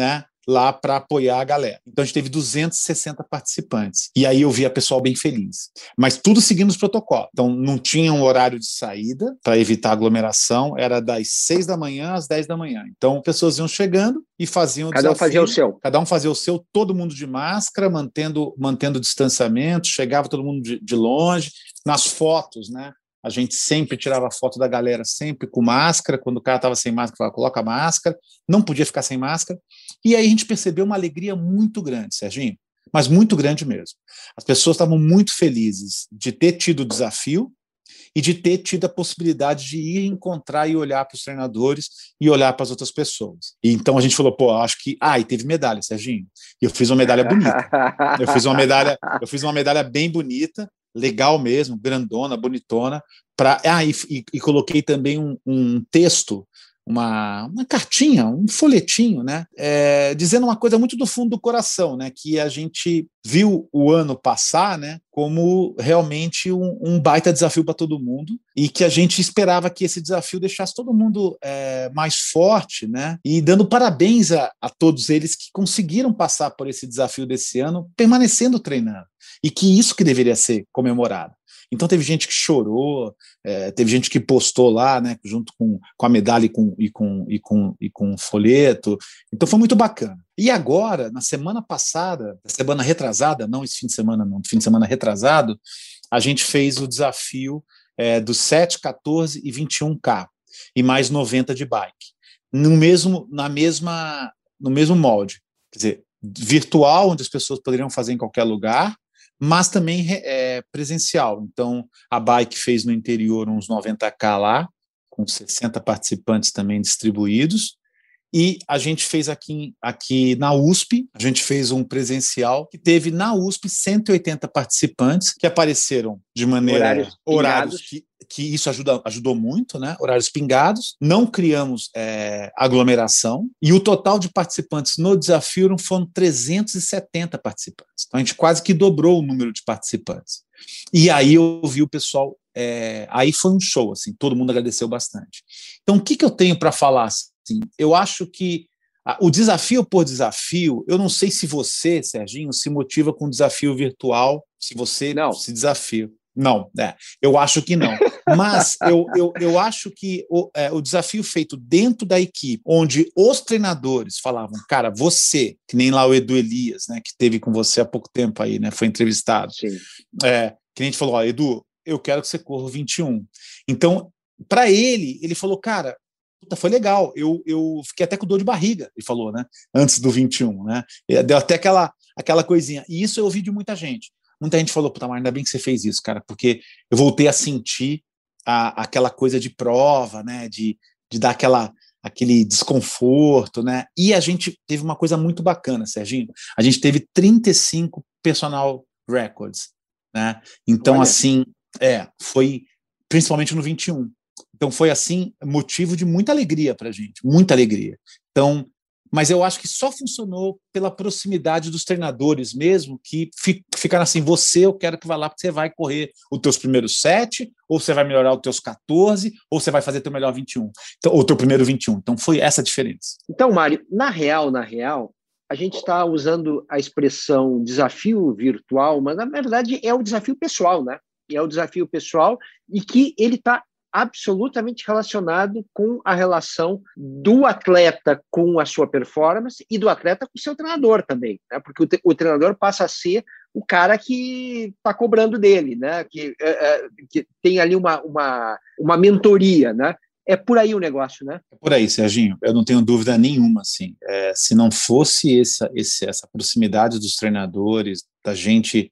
D: lá para apoiar a galera. Então a gente teve duzentos e sessenta participantes. E aí eu vi a pessoal bem feliz. Mas tudo seguindo os protocolos. Então não tinha um horário de saída para evitar aglomeração, era das seis da manhã às dez da manhã. Então pessoas iam chegando e faziam o
C: Cada
D: desafio.
C: um fazia o seu.
D: Cada um fazia o seu, todo mundo de máscara, mantendo, mantendo o distanciamento, chegava todo mundo de, de longe. Nas fotos, né? A gente sempre tirava foto da galera, sempre com máscara. Quando o cara estava sem máscara, falava, coloca a máscara. Não podia ficar sem máscara. E aí a gente percebeu uma alegria muito grande, Serginho, mas muito grande mesmo. As pessoas estavam muito felizes de ter tido o desafio e de ter tido a possibilidade de ir encontrar e olhar para os treinadores e olhar para as outras pessoas. E então a gente falou, pô, acho que... Ah, e teve medalha, Serginho. E eu fiz uma medalha bonita. Eu fiz uma medalha, eu fiz uma medalha bem bonita, legal mesmo, grandona, bonitona. Pra... Ah, e, e, e coloquei também um, um texto, uma, uma cartinha, um folhetinho, né? É, dizendo uma coisa muito do fundo do coração, né? Que a gente viu o ano passar, né? Como realmente um, um baita desafio para todo mundo e que a gente esperava que esse desafio deixasse todo mundo é, mais forte, né? E dando parabéns a, a todos eles que conseguiram passar por esse desafio desse ano, permanecendo treinando. E que isso que deveria ser comemorado. Então teve gente que chorou, é, teve gente que postou lá, né, junto com, com a medalha e com, e, com, e, com, e com o folheto. Então foi muito bacana. E agora, na semana passada, na semana retrasada, não esse fim de semana, não, fim de semana retrasado, a gente fez o desafio é, dos sete, quatorze e vinte e um K, e mais noventa de bike, no mesmo, na mesma, no mesmo molde. Quer dizer, virtual, onde as pessoas poderiam fazer em qualquer lugar, mas também é, presencial. Então, a bike fez no interior uns noventa K lá, com sessenta participantes também distribuídos, e a gente fez aqui, aqui na U S P, a gente fez um presencial que teve na U S P cento e oitenta participantes que apareceram de maneira...
C: Horários,
D: horários que, que isso ajuda, ajudou muito, né? Horários pingados, não criamos é, aglomeração, e o total de participantes no desafio foram trezentos e setenta participantes. Então a gente quase que dobrou o número de participantes. E aí eu vi o pessoal... É, aí foi um show, assim, todo mundo agradeceu bastante. Então o que, que eu tenho para falar? Assim, eu acho que ah, o desafio por desafio, eu não sei se você, Serginho, se motiva com desafio virtual, se você
C: não.
D: se desafia. Não, é, eu acho que não. Mas eu, eu, eu acho que o, é, o desafio feito dentro da equipe, onde os treinadores falavam, cara, você, que nem lá o Edu Elias, né, que esteve com você há pouco tempo aí, né, foi entrevistado.
C: Sim.
D: É, que a gente falou, ó, Edu, eu quero que você corra o vinte e um. Então, para ele, ele falou, cara, puta, foi legal, eu, eu fiquei até com dor de barriga, ele falou, né, antes do vinte e um, né, deu até aquela, aquela coisinha, e isso eu ouvi de muita gente. Muita gente falou, puta, mas ainda bem que você fez isso, cara, porque eu voltei a sentir a, aquela coisa de prova, né, de, de dar aquela, aquele desconforto, né, e a gente teve uma coisa muito bacana, Serginho, a gente teve trinta e cinco personal records, né, então, Olha. assim, é, foi principalmente no vinte e um, então foi, assim, motivo de muita alegria pra gente, muita alegria, então... Mas eu acho que só funcionou pela proximidade dos treinadores mesmo, que ficaram assim, você, eu quero que vá lá, porque você vai correr os teus primeiros sete, ou você vai melhorar os teus quatorze, ou você vai fazer teu melhor vinte e um, então, ou teu primeiro vinte e um. Então foi essa a diferença.
C: Então, Mário, na real, na real, a gente está usando a expressão desafio virtual, mas na verdade é o desafio pessoal, né? É o desafio pessoal e que ele está absolutamente relacionado com a relação do atleta com a sua performance e do atleta com o seu treinador também, né? Porque o, o treinador passa a ser o cara que está cobrando dele, né? Que, é, é, que tem ali uma, uma, uma mentoria, né? É por aí o negócio, né?
D: É por aí, Serginho, eu não tenho dúvida nenhuma, assim, é, se não fosse essa, esse, essa proximidade dos treinadores, da gente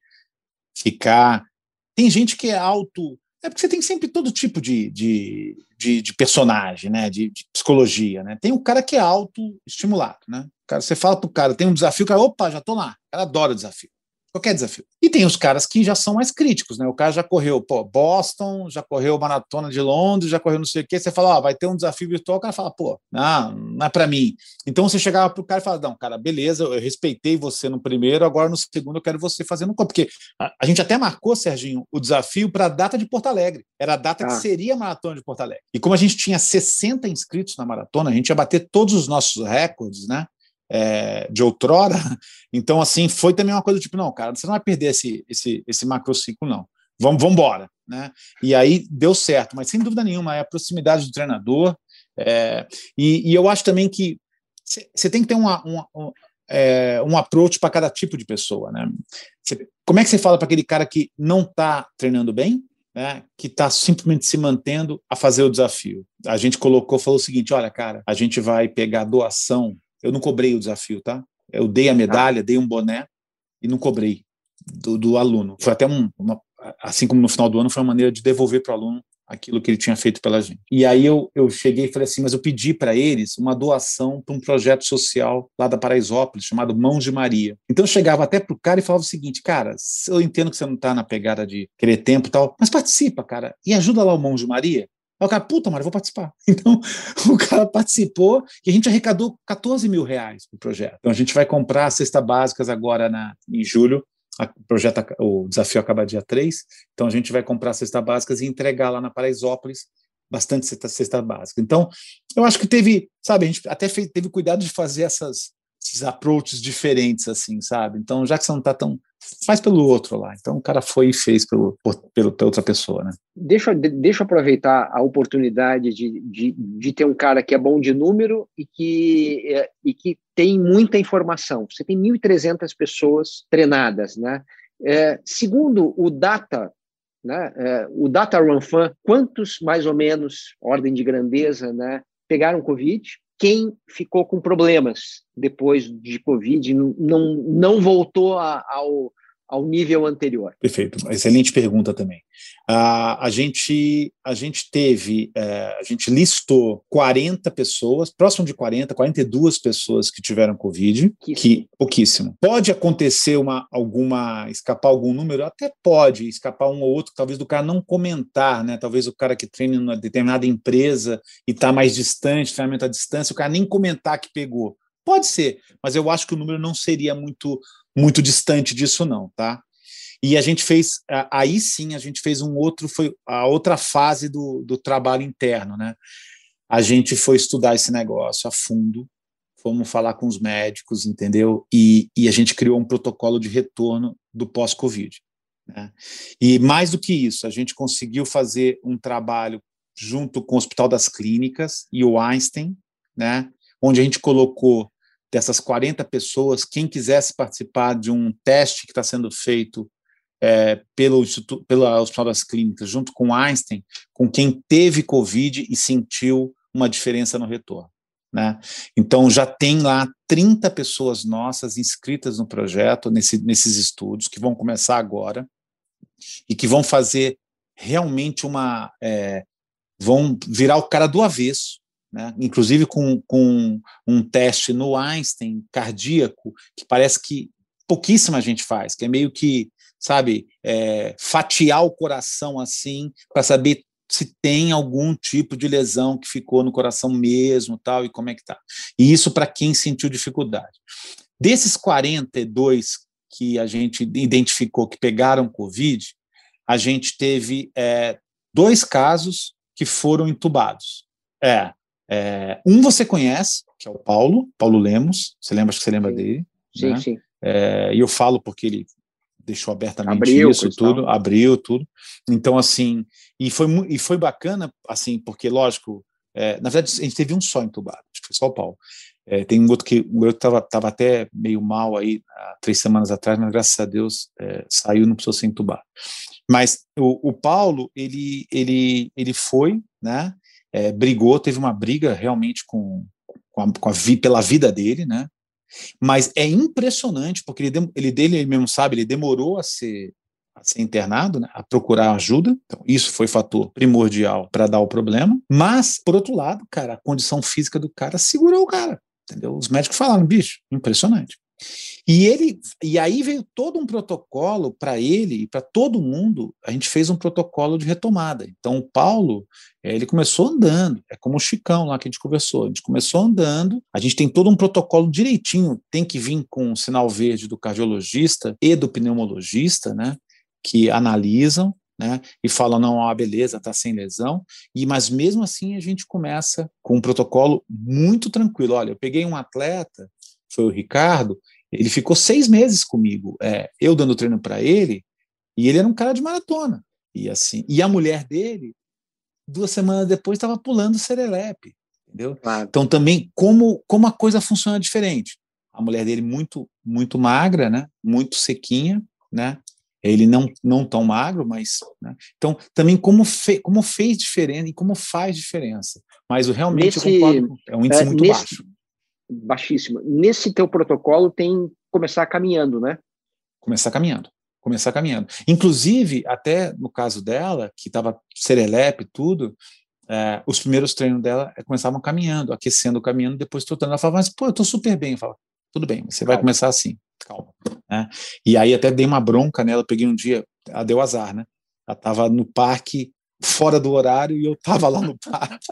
D: ficar... Tem gente que é auto... É porque você tem sempre todo tipo de, de, de, de personagem, né? de, de psicologia. Né? Tem o cara que é autoestimulado. Né? O cara, você fala pro cara, tem um desafio, o cara, opa, já tô lá. O cara adora o desafio. Qualquer desafio. E tem os caras que já são mais críticos, né? O cara já correu, pô, Boston, já correu Maratona de Londres, já correu não sei o quê. Você fala, ó, vai ter um desafio virtual, o cara fala, pô, não, não é pra mim. Então você chegava pro cara e falava, não, cara, beleza, eu respeitei você no primeiro, agora no segundo eu quero você fazendo um corpo. Porque a, a gente até marcou, Serginho, o desafio para a data de Porto Alegre. Era a data ah. que seria a Maratona de Porto Alegre. E como a gente tinha sessenta inscritos na maratona, a gente ia bater todos os nossos recordes, né? é, de outrora. Então, assim, foi também uma coisa tipo, não, cara, você não vai perder esse, esse, esse macrociclo, não. Vamos embora, né? E aí deu certo, mas sem dúvida nenhuma, é a proximidade do treinador. É, e, e eu acho também que você tem que ter uma, uma, um, é, um approach para cada tipo de pessoa, né? Cê, como é que você fala para aquele cara que não está treinando bem, né, que está simplesmente se mantendo a fazer o desafio? A gente colocou, falou o seguinte, olha, cara, a gente vai pegar doação. Eu não cobrei o desafio, tá? Eu dei a medalha, dei um boné e não cobrei do, do aluno. Foi até um, uma, assim como no final do ano, foi uma maneira de devolver para o aluno aquilo que ele tinha feito pela gente. E aí eu, eu cheguei e falei assim, mas eu pedi para eles uma doação para um projeto social lá da Paraisópolis, chamado Mãos de Maria. Então eu chegava até pro cara e falava o seguinte, cara, eu entendo que você não está na pegada de querer tempo e tal, mas participa, cara, e ajuda lá o Mãos de Maria. Aí o cara, puta, Mário, eu vou participar. Então, o cara participou e a gente arrecadou quatorze mil reais pro projeto. Então, a gente vai comprar cestas básicas agora na, em julho. O projeto, o desafio acaba dia três. Então, a gente vai comprar cestas básicas e entregar lá na Paraisópolis bastante cesta, cesta básica. Então, eu acho que teve, sabe, a gente até fez, teve cuidado de fazer essas, esses approaches diferentes, assim, sabe? Então, já que você não está tão... faz pelo outro lá. Então, o cara foi e fez pelo, por, pelo, pela outra pessoa, né?
C: Deixa, deixa eu aproveitar a oportunidade de, de, de ter um cara que é bom de número e que, é, e que tem muita informação. Você tem mil e trezentas pessoas treinadas, né? É, segundo o Data, né, é, o Data Run Fan, quantos, mais ou menos, ordem de grandeza, né, pegaram Covid? Quem ficou com problemas depois de Covid não, não, não voltou a, ao, ao nível anterior?
D: Perfeito, excelente pergunta também. Uh, a, gente, a gente teve, uh, a gente listou quarenta pessoas, próximo de quarenta, quarenta e duas pessoas que tiveram Covid, pouquíssimo. que pouquíssimo. Pode acontecer uma, alguma, escapar algum número? Até pode escapar um ou outro, talvez do cara não comentar, né? Talvez o cara que treina em uma determinada empresa e está mais distante, treinamento à distância, o cara nem comentar que pegou. Pode ser, mas eu acho que o número não seria muito, muito distante disso não, tá? E a gente fez, aí sim, a gente fez um outro, foi a outra fase do, do trabalho interno, né? A gente foi estudar esse negócio a fundo, fomos falar com os médicos, entendeu? E, e a gente criou um protocolo de retorno do pós-Covid, né? E mais do que isso, a gente conseguiu fazer um trabalho junto com o Hospital das Clínicas e o Einstein, né? Onde a gente colocou dessas quarenta pessoas, quem quisesse participar de um teste que está sendo feito É, pelo, Instituto, pelo Hospital das Clínicas, junto com Einstein, com quem teve Covid e sentiu uma diferença no retorno, né? Então, já tem lá trinta pessoas nossas inscritas no projeto, nesse, nesses estudos, que vão começar agora, e que vão fazer realmente uma... É, vão virar o cara do avesso, né? Inclusive com, com um teste no Einstein cardíaco, que parece que pouquíssima gente faz, que é meio que sabe, é, fatiar o coração assim, para saber se tem algum tipo de lesão que ficou no coração mesmo, tal, e como é que tá. E isso para quem sentiu dificuldade. Desses quarenta e dois que a gente identificou que pegaram Covid, a gente teve é, dois casos que foram entubados. É, é, um você conhece, que é o Paulo, Paulo Lemos, você lembra, acho que você lembra
C: sim.
D: dele.
C: Sim,
D: né?
C: sim.
D: É, e eu falo porque ele deixou abertamente
C: abriu,
D: isso tudo, abriu tudo. Então, assim, e foi, e foi bacana, assim, porque, lógico, é, na verdade, a gente teve um só entubado, acho que foi só o Paulo. É, tem um outro que o outro estava tava até meio mal aí, há três semanas atrás, mas graças a Deus é, saiu, não precisou ser entubado. Mas o, o Paulo, ele, ele, ele foi, né, é, brigou, teve uma briga realmente com, com, a, com a, pela vida dele, né, mas é impressionante, porque ele, ele dele ele mesmo sabe, ele demorou a ser, a ser internado, né, a procurar ajuda, então isso foi fator primordial para dar o problema, mas, por outro lado, cara, a condição física do cara segurou o cara, entendeu? Os médicos falaram, bicho, impressionante. E, ele, e aí veio todo um protocolo para ele e para todo mundo, a gente fez um protocolo de retomada. Então, o Paulo, ele começou andando, é como o Chicão lá que a gente conversou, a gente começou andando, a gente tem todo um protocolo direitinho, tem que vir com um sinal verde do cardiologista e do pneumologista, né, que analisam, né, e falam, não, ah, beleza, está sem lesão, e, mas mesmo assim a gente começa com um protocolo muito tranquilo. Olha, eu peguei um atleta, foi o Ricardo, ele ficou seis meses comigo, é, eu dando treino para ele, e ele era um cara de maratona. E, assim, e a mulher dele, duas semanas depois, estava pulando serelepe. Entendeu? Claro. Então, também, como, como a coisa funciona diferente. A mulher dele muito, muito magra, né? Muito sequinha, né? Ele não, não tão magro, mas... Né? Então, também como, fe, como fez diferença e como faz diferença. Mas realmente nesse, eu concordo, é um índice é, muito
C: nesse,
D: baixo.
C: Baixíssimo. Nesse teu protocolo tem começar caminhando, né?
D: Começar caminhando. Começar caminhando. Inclusive, até no caso dela, que estava serelepe e tudo, é, os primeiros treinos dela começavam caminhando, aquecendo, caminhando, depois trotando. Ela falava, mas pô, eu tô super bem. Eu falava, tudo bem, você calma. Vai começar assim, calma. Né? E aí até dei uma bronca nela, peguei um dia, ela deu azar, né? Ela estava no parque, fora do horário, e eu estava lá no parque.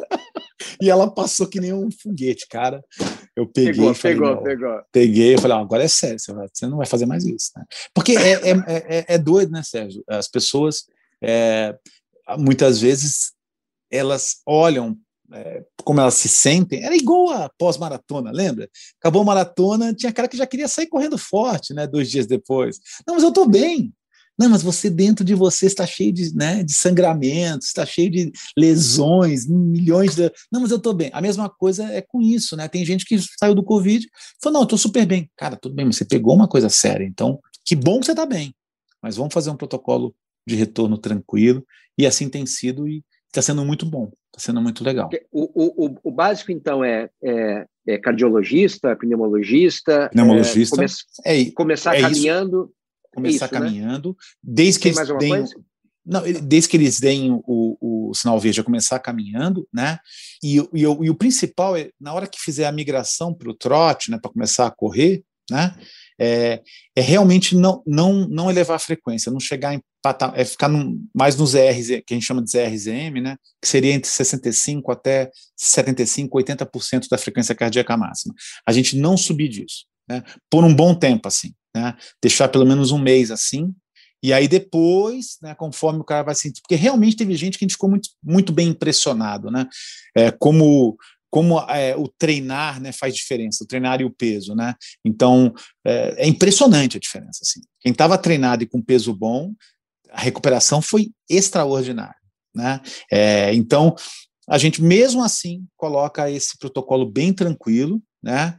D: E ela passou que nem um foguete, cara. Eu peguei
C: pegou,
D: e falei,
C: pegou,
D: não,
C: pegou.
D: Peguei e falei, ah, agora é sério, você não vai fazer mais isso. Né? Porque é, é, é, é doido, né, Sérgio? As pessoas, é, muitas vezes, elas olham é, como elas se sentem. Era igual a pós-maratona, lembra? Acabou a maratona, tinha cara que já queria sair correndo forte, né, dois dias depois. Não, mas eu tô bem. Não, mas você, dentro de você, está cheio de, né, de sangramentos, está cheio de lesões, milhões de... Não, mas eu estou bem. A mesma coisa é com isso, né? Tem gente que saiu do Covid e falou, não, eu estou super bem. Cara, tudo bem, mas você pegou uma coisa séria, então que bom que você está bem. Mas vamos fazer um protocolo de retorno tranquilo, e assim tem sido, e está sendo muito bom, está sendo muito legal.
C: O, o, o básico, então, é, é, é cardiologista, pneumologista,
D: pneumologista,
C: é, come,
D: é,
C: começar
D: é
C: caminhando...
D: Isso. Começar
C: isso,
D: caminhando,
C: né?
D: desde que
C: Tem
D: eles
C: mais alguma
D: deem,
C: coisa?
D: não, desde que eles deem o, o sinal verde, a começar caminhando, né? E, e, e o principal é, na hora que fizer a migração para o trote, né, para começar a correr, né? É, é realmente não, não, não elevar a frequência, não chegar em patamar, é ficar num, mais nos Z R Z, que a gente chama de Z R Z M, né? Que seria entre sessenta e cinco até setenta e cinco, oitenta por cento da frequência cardíaca máxima. A gente não subir disso, né? Por um bom tempo, assim. Né, deixar pelo menos um mês assim, e aí depois, né, conforme o cara vai sentir, porque realmente teve gente que a gente ficou muito, muito bem impressionado, né, é, como, como é, o treinar, né, faz diferença, o treinar e o peso, né, então é, é impressionante a diferença, assim. Quem estava treinado e com peso bom, a recuperação foi extraordinária, né, é, então a gente mesmo assim coloca esse protocolo bem tranquilo, né,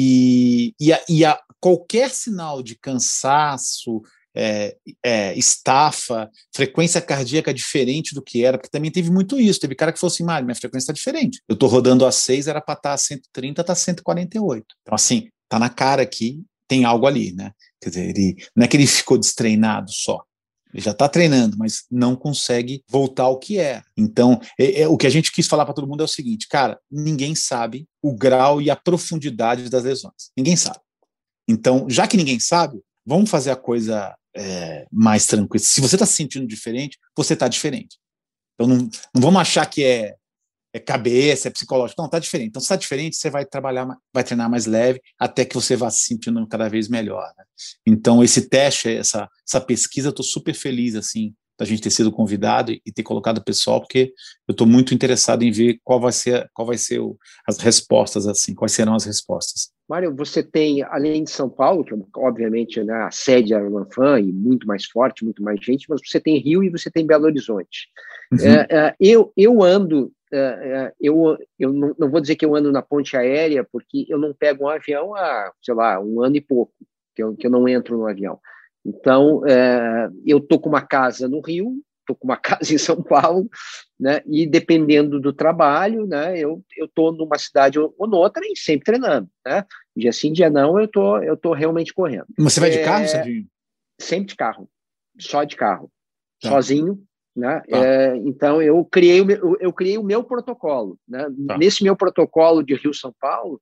D: e, e, a, e a qualquer sinal de cansaço, é, é, estafa, frequência cardíaca diferente do que era, porque também teve muito isso. Teve cara que falou assim, Mário, minha frequência está diferente. Eu estou rodando a seis, era para estar a cento e trinta, está a cento e quarenta e oito. Então, assim, tá na cara que tem algo ali, né? Quer dizer, ele, não é que ele ficou destreinado só. Ele já está treinando, mas não consegue voltar ao que é. Então, é, é, o que a gente quis falar para todo mundo é o seguinte, cara, ninguém sabe o grau e a profundidade das lesões. Ninguém sabe. Então, já que ninguém sabe, vamos fazer a coisa é, mais tranquila. Se você está se sentindo diferente, você está diferente. Então, não, não vamos achar que é, é cabeça, é psicológico. Não, está diferente. Então, se está diferente, você vai trabalhar, vai treinar mais leve, até que você vá se sentindo cada vez melhor. Né? Então, esse teste, essa, essa pesquisa, eu estou super feliz, assim, da gente ter sido convidado e ter colocado o pessoal, porque eu estou muito interessado em ver qual vai ser, qual vai ser o, as respostas, assim, quais serão as respostas.
C: Mário, você tem, além de São Paulo, que obviamente, né, a sede é a Lanfan e muito mais forte, muito mais gente, mas você tem Rio e você tem Belo Horizonte. Uhum. É, é, eu, eu ando, é, eu, eu não, não vou dizer que eu ando na ponte aérea, porque eu não pego um avião há, sei lá, um ano e pouco, que eu, que eu não entro no avião. Então, é, eu estou com uma casa no Rio, estou com uma casa em São Paulo, né, e dependendo do trabalho, né, eu estou numa cidade ou noutra e sempre treinando. Né? Dia sim, dia não, eu tô, eu tô realmente correndo.
D: Mas você vai de
C: é,
D: carro, Sérgio?
C: Sempre de carro, só de carro,
D: tá.
C: sozinho. Né?
D: Tá.
C: É, então, eu criei, o meu, eu criei o meu protocolo. Né? Tá. Nesse meu protocolo de Rio-São Paulo,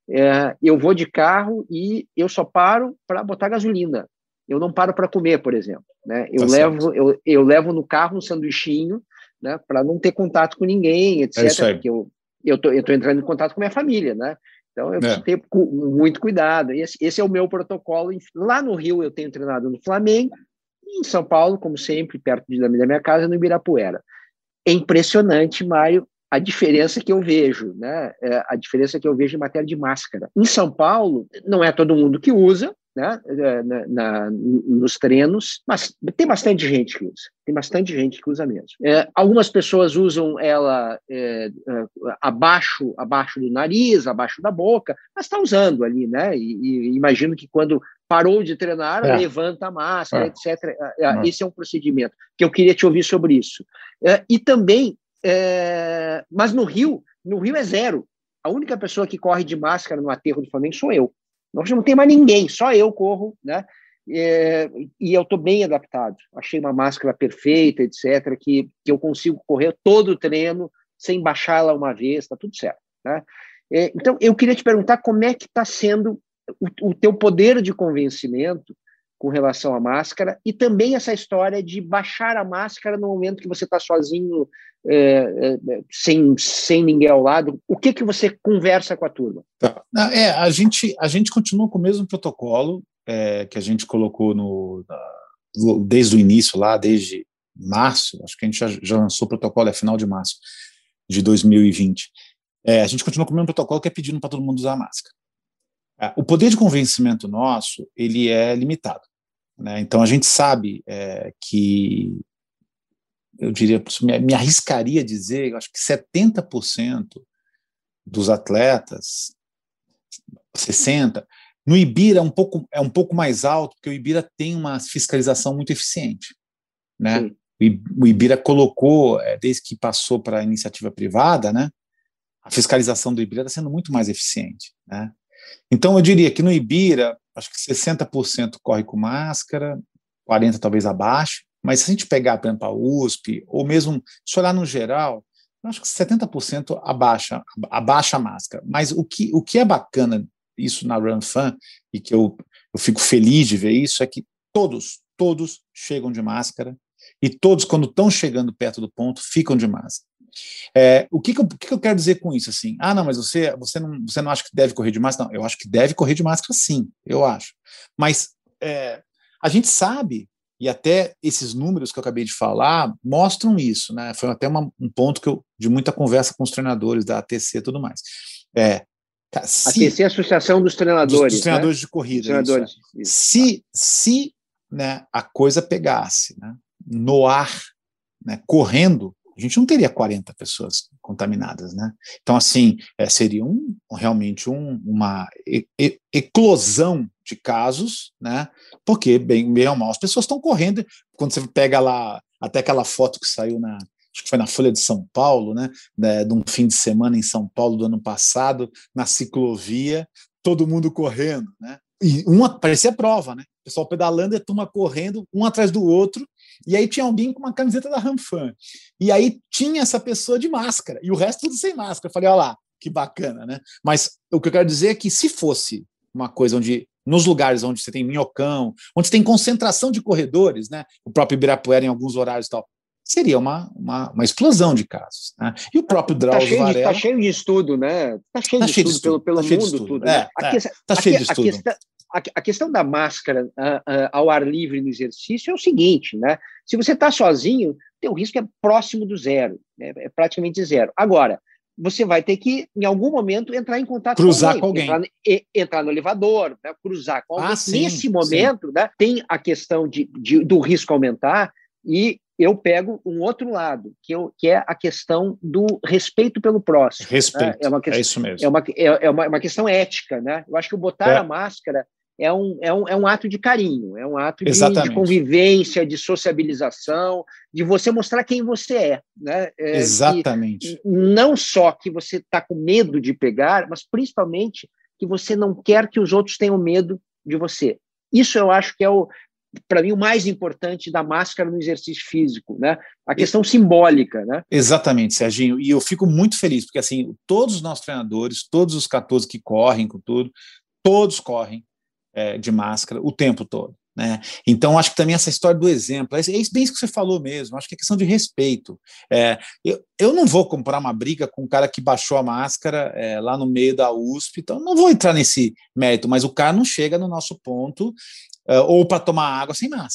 C: é, eu vou de carro e eu só paro para botar gasolina. Eu não paro para comer, por exemplo. Né? Eu,
D: tá
C: levo, eu, eu levo no carro um sanduichinho, né, para não ter contato com ninguém, etcétera. É porque eu eu tô, eu tô entrando em contato com minha família, né? Então eu preciso é. ter muito cuidado. Esse, esse é o meu protocolo. Lá no Rio eu tenho treinado no Flamengo, e em São Paulo, como sempre, perto da minha casa, no Ibirapuera. É impressionante, Mário, a diferença que eu vejo, né? É, a diferença que eu vejo em matéria de máscara. Em São Paulo, não é todo mundo que usa, né? Na, na, nos treinos, mas tem bastante gente que usa. Tem bastante gente que usa mesmo. É, algumas pessoas usam ela é, é, abaixo, abaixo do nariz, abaixo da boca, mas está usando ali, né? E, e imagino que quando parou de treinar, é. levanta a máscara, é. etcétera. É. Esse é um procedimento que eu queria te ouvir sobre isso. É, e também, é, mas no Rio, no Rio é zero. A única pessoa que corre de máscara no aterro do Flamengo sou eu. Nós não tem mais ninguém, só eu corro, né? É, e eu estou bem adaptado. Achei uma máscara perfeita, etcétera, que, que eu consigo correr todo o treino sem baixar ela uma vez, está tudo certo, né? É, então, eu queria te perguntar como é que está sendo o, o teu poder de convencimento com relação à máscara e também essa história de baixar a máscara no momento que você está sozinho, é, é, sem, sem ninguém ao lado. O que que você conversa com a turma?
D: Tá. É, a gente, a gente continua com o mesmo protocolo é, que a gente colocou no, desde o início, lá, desde março, acho que a gente já, já lançou o protocolo, é final de março de dois mil e vinte. É, a gente continua com o mesmo protocolo que é pedindo para todo mundo usar a máscara. É, o poder de convencimento nosso, ele é limitado. Né? Então, a gente sabe é, que, eu diria, me, me arriscaria a dizer, eu acho que setenta por cento dos atletas, sessenta por cento, no Ibira é um pouco, é um pouco mais alto, porque o Ibira tem uma fiscalização muito eficiente. Né? O Ibira colocou, é, desde que passou para a iniciativa privada, né, a fiscalização do Ibira está sendo muito mais eficiente. Né? Então, eu diria que no Ibira, acho que sessenta por cento corre com máscara, quarenta por cento talvez abaixo, mas se a gente pegar, por exemplo, a U S P, ou mesmo, se olhar no geral, eu acho que setenta por cento abaixa, abaixa a máscara. Mas o que, o que é bacana, isso na Run Fun, e que eu, eu fico feliz de ver isso, é que todos, todos chegam de máscara, e todos, quando estão chegando perto do ponto, ficam de máscara. É, o que que, eu, o que que eu quero dizer com isso? Assim, ah, não, mas você, você, não, você não acha que deve correr de máscara? Não, eu acho que deve correr de máscara, sim, eu acho. Mas é, a gente sabe, e até esses números que eu acabei de falar mostram isso, né? Foi até uma, um ponto que eu, de muita conversa com os treinadores da A T C e tudo mais. É,
C: se, A T C é a Associação dos Treinadores. Dos,
D: dos treinadores, né? De corrida. Treinadores, isso, é. isso. Se, se né, a coisa pegasse, né, no ar, né, correndo, a gente não teria quarenta pessoas contaminadas, né? Então, assim, é, seria um, realmente um, uma e, e, eclosão de casos, né? Porque, bem, bem ou mal, as pessoas estão correndo. Quando você pega lá, até aquela foto que saiu na, acho que foi na Folha de São Paulo, né? De, de um fim de semana em São Paulo do ano passado, na ciclovia, todo mundo correndo, né? E uma, parecia prova, né? O pessoal pedalando e a turma correndo, um atrás do outro, e aí tinha alguém com uma camiseta da Ranfan. E aí tinha essa pessoa de máscara, e o resto tudo sem máscara. Eu falei, olha lá, que bacana, né? Mas o que eu quero dizer é que se fosse uma coisa onde, nos lugares onde você tem minhocão, onde você tem concentração de corredores, né? O próprio Ibirapuera em alguns horários e tal, seria uma, uma, uma explosão de casos. Né? E o próprio Drauzio
C: tá cheio
D: Varela...
C: Está cheio de estudo, né? Está cheio, tá cheio de estudo, pelo, pelo
D: tá
C: mundo, tudo.
D: É,
C: né?
D: Está é, cheio de estudo.
C: A questão, a, a questão da máscara uh, uh, ao ar livre no exercício é o seguinte, né? Se você está sozinho, teu risco é próximo do zero, né? É praticamente zero. Agora, você vai ter que, em algum momento, entrar em contato
D: cruzar
C: com alguém.
D: Com alguém.
C: Entrar, entrar no elevador, né? Cruzar com alguém.
D: Ah, sim,
C: Nesse momento,
D: sim.
C: Né, tem a questão de, de, do risco aumentar e eu pego um outro lado, que, eu, que é a questão do respeito pelo próximo.
D: Respeito,
C: né? é, uma questão,
D: é isso mesmo.
C: É uma, é, é uma, uma questão ética, né? Eu acho que o botar
D: é.
C: a máscara é um, é, um, é um ato de carinho, é um ato de, de convivência, de sociabilização, de você mostrar quem você é. Né? É,
D: Exatamente.
C: Não só que você está com medo de pegar, mas principalmente que você não quer que os outros tenham medo de você. Isso eu acho que é o... para mim, o mais importante da máscara no exercício físico, né? A questão e, simbólica, né?
D: Exatamente, Serginho, e eu fico muito feliz, porque assim, todos os nossos treinadores, todos os quatorze que correm com tudo, todos correm é, de máscara o tempo todo, né? Então, acho que também essa história do exemplo, é bem isso que você falou mesmo, acho que é questão de respeito. É, eu, eu não vou comprar uma briga com um cara que baixou a máscara é, lá no meio da U S P, então não vou entrar nesse mérito, mas o cara não chega no nosso ponto Uh, ou para tomar água sem máscara.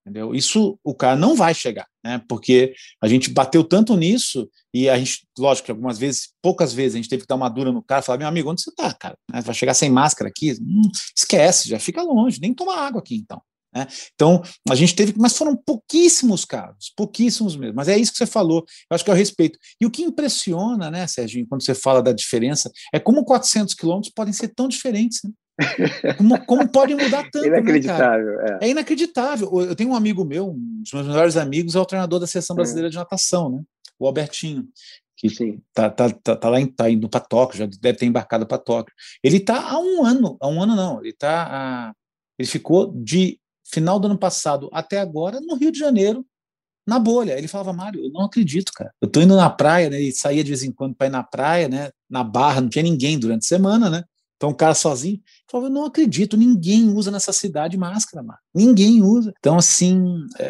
D: Entendeu? Isso o cara não vai chegar, né? Porque a gente bateu tanto nisso e a gente, lógico que algumas vezes, poucas vezes, a gente teve que dar uma dura no cara e falar, meu amigo, onde você tá, cara? Vai chegar sem máscara aqui? Hum, esquece, já fica longe, nem toma água aqui, então. Né? Então, a gente teve, mas foram pouquíssimos casos, pouquíssimos mesmo, mas é isso que você falou, eu acho que é o respeito. E o que impressiona, né, Serginho, quando você fala da diferença, é como quatrocentos quilômetros podem ser tão diferentes, né? Como, como pode mudar tanto,
C: inacreditável,
D: né, cara? É. é inacreditável. Eu tenho um amigo meu, um dos meus melhores amigos, é o treinador da Seleção Brasileira é. de Natação, né? O Albertinho, que tá, tá, tá, tá lá em, tá indo para Tóquio, já deve ter embarcado para Tóquio. Ele está há um ano, há um ano não, ele tá há, ele ficou de final do ano passado até agora no Rio de Janeiro, na bolha. Ele falava, Mário, eu não acredito, cara. Eu tô indo na praia, né? E saía de vez em quando para ir na praia, né? Na Barra, não tinha ninguém durante a semana, né? Então, o cara sozinho, falava, eu não acredito, ninguém usa nessa cidade máscara, mano. Ninguém usa. Então, assim,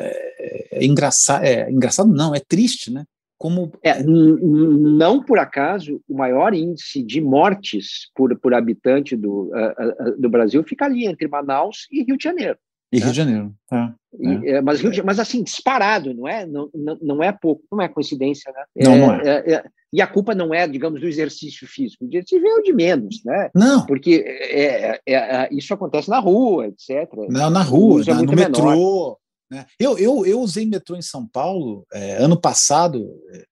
D: é, é engraçado, é engraçado não, é triste, né? Como...
C: É, não por acaso, o maior índice de mortes por, por habitante do, uh, uh, do Brasil fica ali, entre Manaus e Rio de Janeiro.
D: E né? Rio de Janeiro, tá.
C: E, é. Mas, Rio de, mas assim, disparado, não é, não, não, não é pouco, não é coincidência, né?
D: Não, é, não é.
C: É, é. E a culpa não é, digamos, do exercício físico, o exercício veio de menos, né?
D: Não.
C: Porque é, é, é, isso acontece na rua, etcétera.
D: Não, na rua, na, no metrô. Né? Eu, eu, eu usei metrô em São Paulo é, ano passado,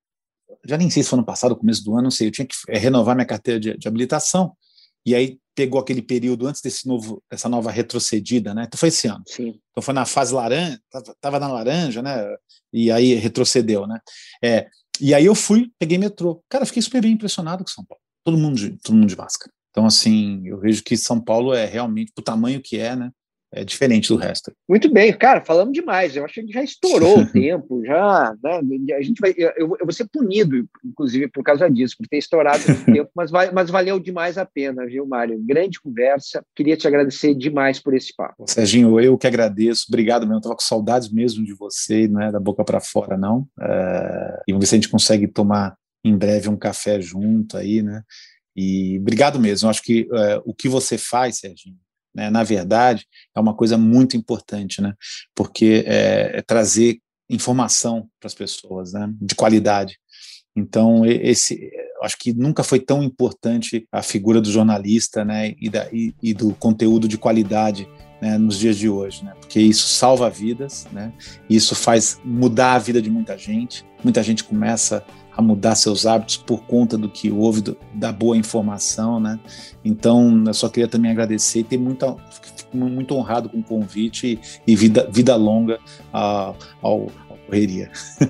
D: já nem sei se foi ano passado, começo do ano, não sei, eu tinha que renovar minha carteira de, de habilitação, e aí pegou aquele período antes desse novo, dessa nova retrocedida, né? Então foi esse ano.
C: Sim.
D: Então foi na fase laranja, estava na laranja, né? E aí retrocedeu, né? É, e aí eu fui, peguei metrô. Cara, fiquei super bem impressionado com São Paulo. Todo mundo de, todo mundo de máscara. Então, assim, eu vejo que São Paulo é realmente, pro tamanho que é, né? É diferente do resto.
C: Muito bem, cara, falamos demais. Eu acho que a gente já estourou o tempo, já, né? A gente vai, eu, eu vou ser punido, inclusive, por causa disso, por ter estourado o tempo, mas, vai, mas valeu demais a pena, viu, Mário? Grande conversa. Queria te agradecer demais por esse papo.
D: Serginho, eu que agradeço. Obrigado mesmo. Eu estava com saudades mesmo de você, não é da boca para fora, não. É... E vamos ver se a gente consegue tomar em breve um café junto aí, né? E obrigado mesmo. Eu acho que é, o que você faz, Serginho, né, na verdade, é uma coisa muito importante, né, porque é, é trazer informação para as pessoas, né, de qualidade. Então, esse, acho que nunca foi tão importante a figura do jornalista, né, e, da, e, e do conteúdo de qualidade, né, nos dias de hoje, né, porque isso salva vidas, né, isso faz mudar a vida de muita gente, muita gente começa a mudar seus hábitos por conta do que houve, do, da boa informação, né? Então, eu só queria também agradecer e ter muita, fico muito honrado com o convite e, e vida, vida longa ao, ao, ao Correria.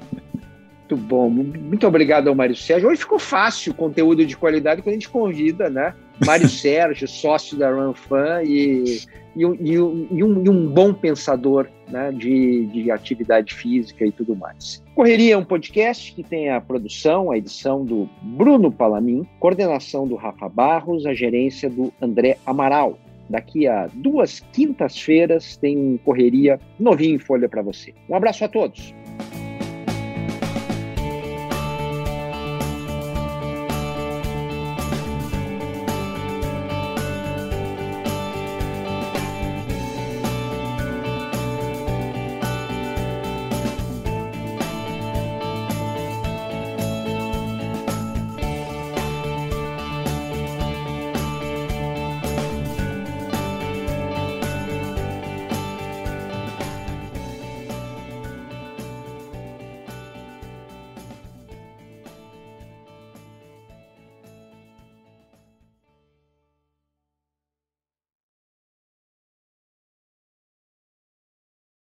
C: Muito bom, muito obrigado ao Mário Sérgio. Hoje ficou fácil o conteúdo de qualidade quando a gente convida, né? Mário Sérgio, sócio da RunFan e, e, um, e, um, e, um, e um bom pensador, né, de, de atividade física e tudo mais. Correria é um podcast que tem a produção, a edição do Bruno Palamin, coordenação do Rafa Barros, a gerência do André Amaral. Daqui a duas quintas-feiras tem um Correria novinho em folha para você. Um abraço a todos.